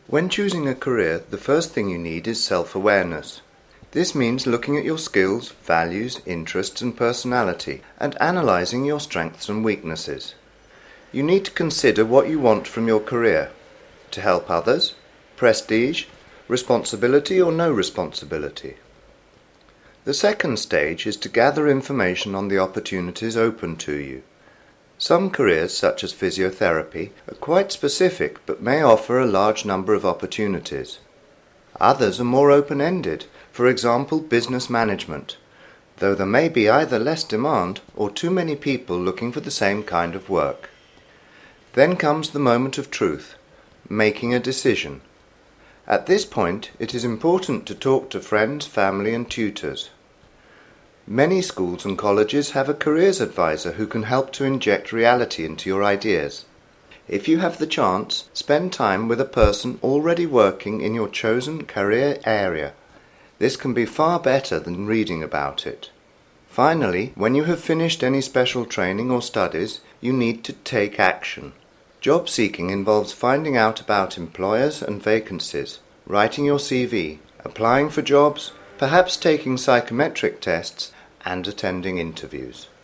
When choosing a career, the first thing you need is self-awareness. This means looking at your skills, values, interests and personality, and analysing your strengths and weaknesses. You need to consider what you want from your career. To help others, prestige, responsibility or no responsibility. The second stage is to gather information on the opportunities open to you. Some careers, such as physiotherapy, are quite specific but may offer a large number of opportunities. Others are more open-ended, for example business management, though there may be either less demand or too many people looking for the same kind of work. Then comes the moment of truth, making a decision. At this point, it is important to talk to friends, family and tutors. Many schools and colleges have a careers advisor who can help to inject reality into your ideas. If you have the chance, spend time with a person already working in your chosen career area. This can be far better than reading about it. Finally, when you have finished any special training or studies, you need to take action. Job seeking involves finding out about employers and vacancies, writing your CV, applying for jobs, perhaps taking psychometric tests, and attending interviews.